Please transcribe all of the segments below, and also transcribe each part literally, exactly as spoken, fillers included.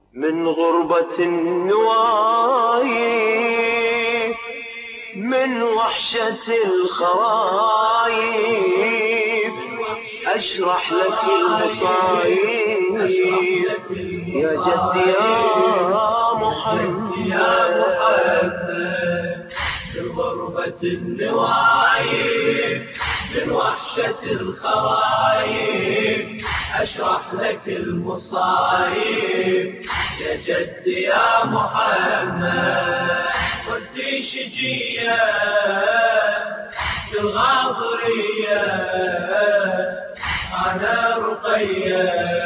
من غربة النوايب، من وحشة الخرايب، أشرح لك المصايب يا جدي يا محمد يا محمد. من غربة النوايب، من وحشة الخرايب، أشرح لك المصايب يا جدي يا محمد. قلتي شجية بالغاضرية، أنا رقية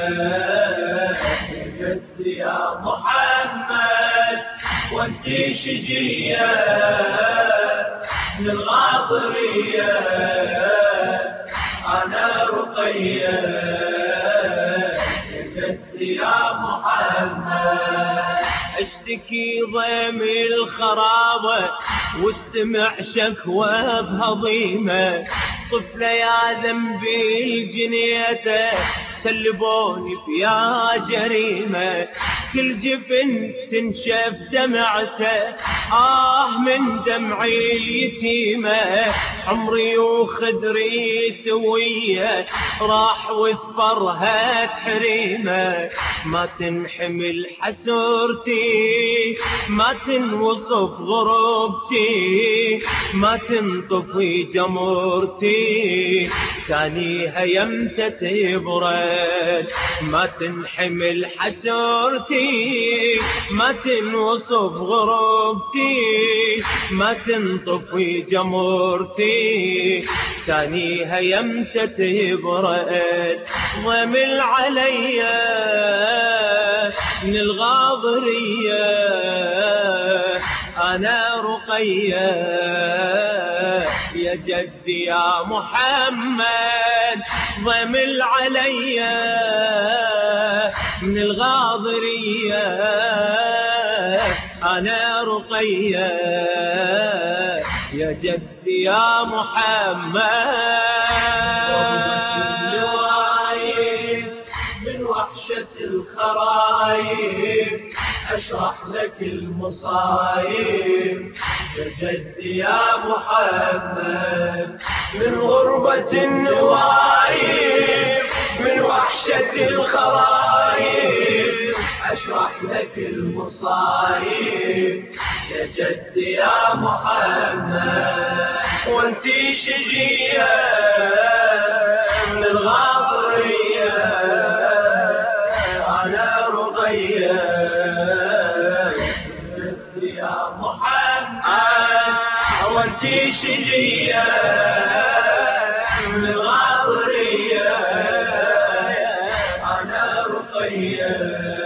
يا جدي يا محمد. وانتي شجية بالغاضرية، أنا رقية يا جدي يا محمد. اشتكي ضيم الخرابة واستمع شكوى بهضيمة، طفلة يا ذنبي الجنيته سلبوني فيا جريمة. كل جفن تنشف دمعته، آه من دمعي اليتيمة. عمري وخدري سوية راح وثفرها حريمة. ما تنحمل حسرتي، ما تنوصف غربتي، ما تنطفي جمرتي، ثاني هيمتة تبرد. ما تنحمل حسرتي، ما تنوصف غربتي، ما تنطفي جمرتي، ثاني هيمتة تبرد. ضمل عليا من الغاضرية، أنا رقية يا جدي يا محمد. ضمل عليا من الغاضرية، أنا رقية يا جدي يا محمد. من وحشة الخرايب، أشرح لك المصايب يا جدي يا محمد. من غربة النوايب، من وحشة الخرايب، أشرح لك المصايب يا جدي يا محمد. وانتي شجية من الغاضرية، أنا رقية يا محمد. وانتي شجية من الغاضرية، أنا رقية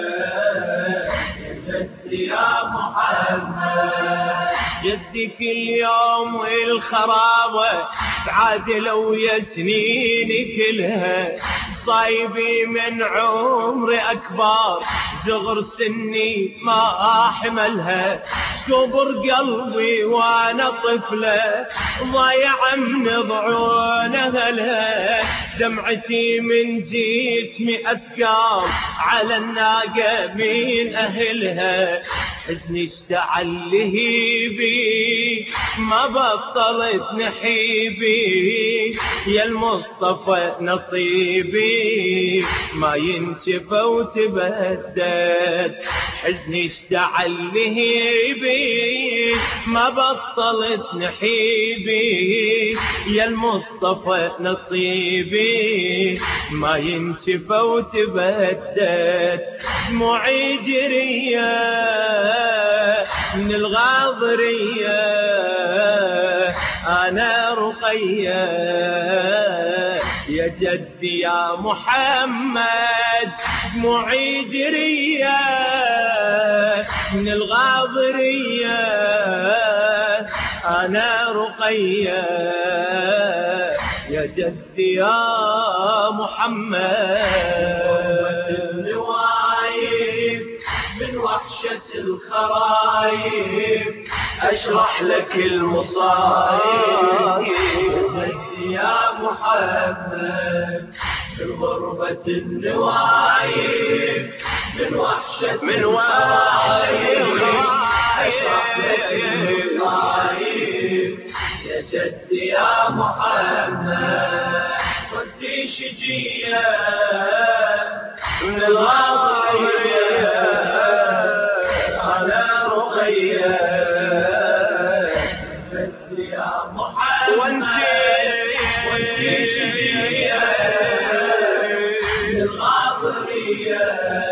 يا جدي يا محمد. جدك اليوم والخرابة تعادل ويا سنيني كلها. صايبي من عمري أكبر، صغر سني ما حملها. كبر قلبي وانا طفلة، ضايع من ضعون اهلها. دمعتي من جسمي اثقال على الناقة من اهلها. حزني اشتعل لهيبي، ما بطلت نحيبي. يا المصطفى نصيبي ما ينشفى وتبدد. حزني اشتعل لهيبي، ما بطلت نحيبي. يا المصطفى نصيبي ما ينشفى وتبدد. دموعي جرية من الغاضرية، أنا رقية يا جدي يا محمد. دموعي جرية من الغاضرية، أنا رقية يا جدي يا محمد. من وحشة الخرايب، أشرح لك المصايب يا محمد. من غربة النوايب، من وحشة من وحشة الخرايب أشرح لك المصايب يا جدي يا محمد. كنت شجية من الغاضرية أنا رقية جدي يا محمد. وانت شجية من الغاضرية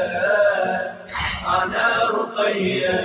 أنا رقية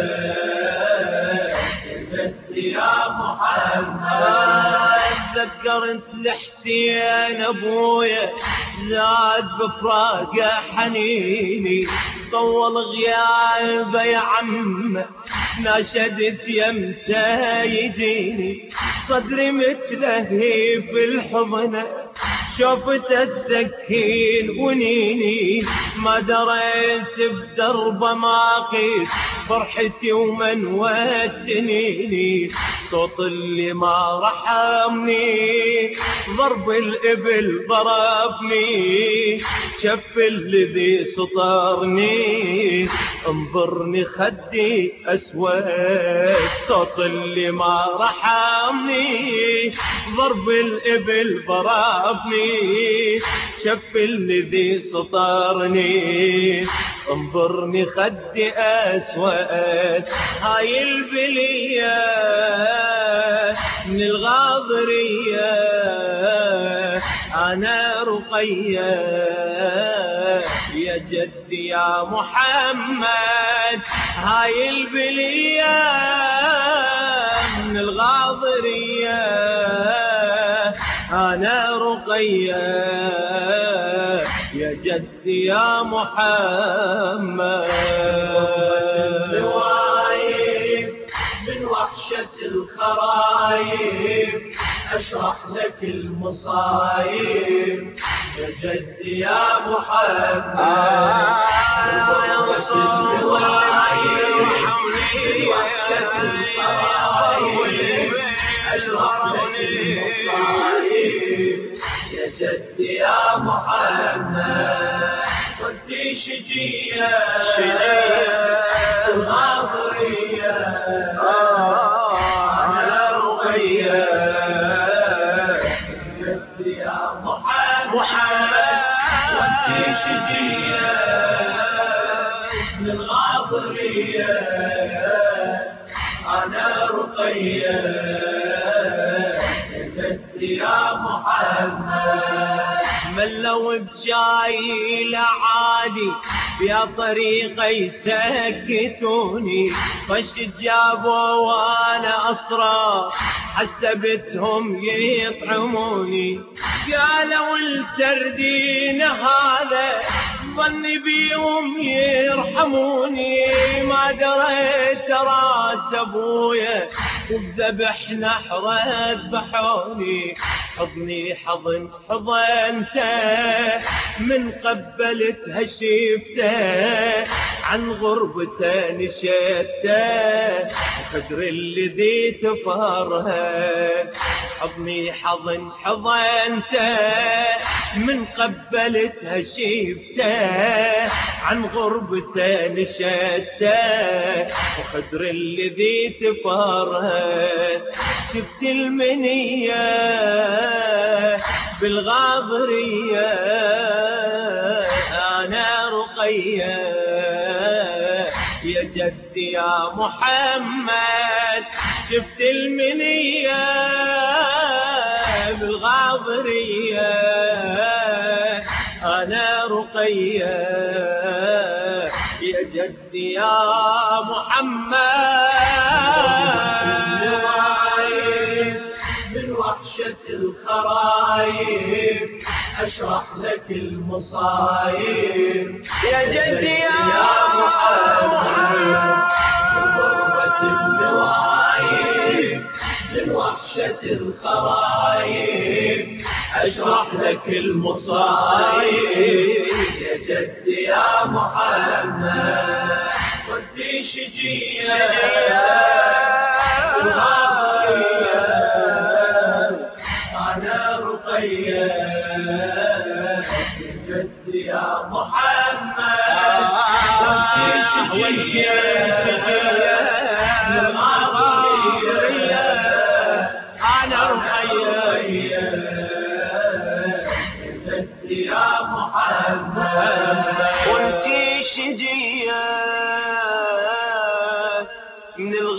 جدي يا محمد. تذكرت لحسين ابويا زاد بفراقه حنيني طول غيابه يا عمه ناشدت يمتى يجيني صدري متلهي في الحضن شوفته السكين ونيني ما دريت بدربه ما قيس فرحتي ومنوت سنيني صوت اللي ما رحمني ضرب الإبل ضربني شف الذي سطرني انظرني خدي أسود صوت اللي ما رحمني ضرب الإبل ضربني شف الذي سطرني انظرني خدي أسود. هاي البلية من الغاضرية أنا رقية يا جدي يا محمد. هاي البلية من الغاضرية أنا رقية يا جدي يا محمد. من وحشة الخرايب أشرح لك المصايب يا جدي يا محمد. من وحشة الخرايب أشرح لك المصايب يا جدي يا محمد. كنت شجية الغاضرية أنا رقية جدي يا محمد. كنت شجية الغاضرية أنا رقية جدي يا محمد. من لو بجاي لعادي يا طريقة يسكتوني خش جابوا وانا أسرى حسبتهم يطعموني قالوا التردين هذا ظني بيهم يرحموني ما دريت راس ابويا وبذبح نحره ذبحوني حضني حضن حضنته من قبلتها شفته عن غربته نشدته وقدر الذي تفارها حضني حضن حضنته من قبلتها شفته عن غربته نشدته وقدر الذي تفارها شفت المنية بالغاضرية أنا رقية يا جدي يا محمد. شفت المنية بالغاضرية أنا رقية يا جدي يا محمد. من وحشة الخرايب أشرح لك المصايب يا جدي يا محمد. غربة النوايب من وحشة الخرايب أشرح لك المصايب يا جدي يا محمد. كنت شجية الغاضرية أنا رقية يا جدي يا محمد. كنت وانتي شجية للغاضرية أنا رقية جدي يا محمد وانتي شجية من